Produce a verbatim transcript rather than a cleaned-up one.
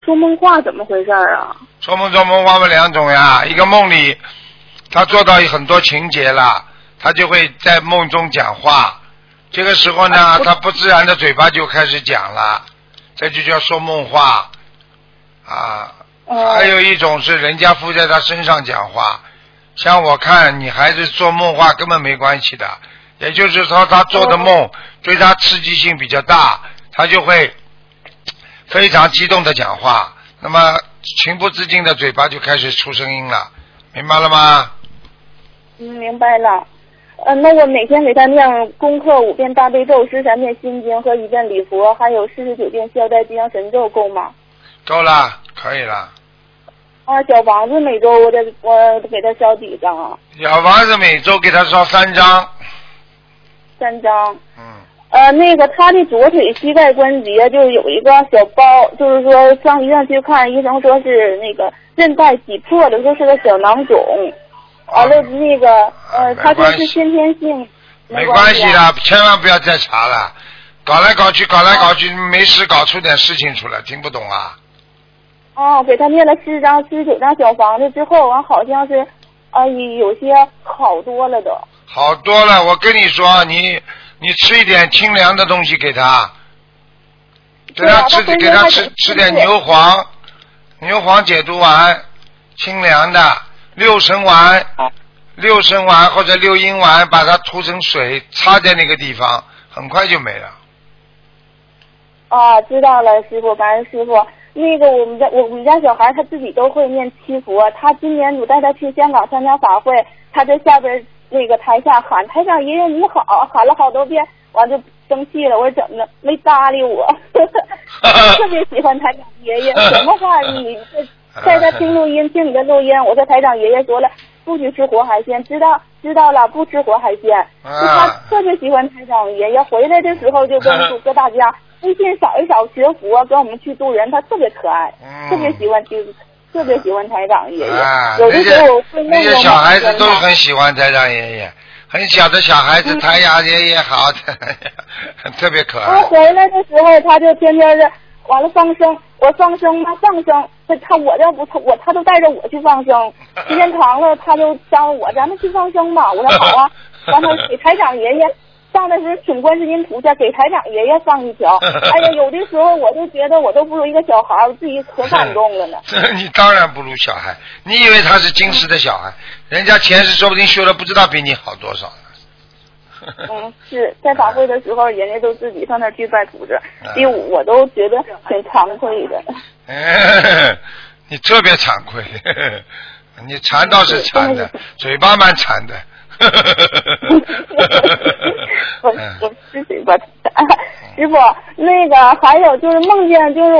说梦话怎么回事啊？ 说梦做梦话分两种呀，一个梦里他做到很多情节了，他就会在梦中讲话，这个时候呢，啊、他不自然的嘴巴就开始讲了，这就叫说梦话啊。 哦、 还有一种是人家附在他身上讲话，像我看你孩子做梦话根本没关系的，也就是说他做的梦、哦、对他刺激性比较大，他就会非常激动的讲话，那么情不自禁的嘴巴就开始出声音了，明白了吗？ 嗯，明白了。呃，那我每天给他念功课五遍大悲咒、十三遍心经和一遍礼佛，还有四十九遍消灾吉祥神咒，够吗？ 够了，可以了。 啊，小房子每周我得我给他烧几张啊？ 小房子每周给他烧三张。 三张。 嗯。 呃，那个他的左腿膝盖关节就有一个小包，就是说上医院去看，医生说是那个韧带挤破了，说是个小囊肿。完了那个呃，他说是先天性。 没关系的，千万不要再查了，搞来搞去，搞来搞去，没事搞出点事情出来，听不懂啊？ 哦，给他念了四张、四十九张小房子之后，完好像是啊、呃，有些好多了都。 好多了，我跟你说，你你吃一点清凉的东西给他，给他吃，给他吃吃点牛黄，牛黄解毒丸，清凉的六神丸，六神丸或者六阴丸，把它涂成水，擦在那个地方，很快就没了。 啊，知道了，师傅，感恩师傅。那个我们家我们家小孩他自己都会念七佛，他今年我带他去香港参加法会，他在下边那个台下喊台长爷爷你好，喊了好多遍，完就生气了，我说怎么了？没搭理我，特别喜欢台长爷爷，什么话你在他听录音，听你的录音，我说台长爷爷说了不许吃活海鲜，知道知道了，不吃活海鲜，就他特别喜欢台长爷爷，回来的时候就跟跟大家。微信扫一扫学佛，跟我们去渡人，他特别可爱，嗯、特别喜欢听，特别喜欢台长爷爷。啊、有的时候我会那些小孩子都很喜欢台长爷爷，很小的小孩子，嗯、台长爷爷好，特别可爱。 我回来的时候，他就天天的完了放生，我放生吗？放生，他他我要不他我他都带着我去放生，时间长了他就招我，咱们去放生吧。我说好啊，完了给台长爷爷。上的是请观世音菩萨给台长爷爷放一条，哎呀，有的时候我都觉得我都不如一个小孩，我自己可感动了呢。 你当然不如小孩，你以为他是今世的小孩，人家前世说不定修的不知道比你好多少呢。 嗯，是在法会的时候，人家都自己上那去拜菩萨，第五我都觉得很惭愧的。 哎，你特别惭愧，你馋倒是馋的，嘴巴蛮馋的。 我我是嘴巴馋，师傅，那个还有就是梦见就是。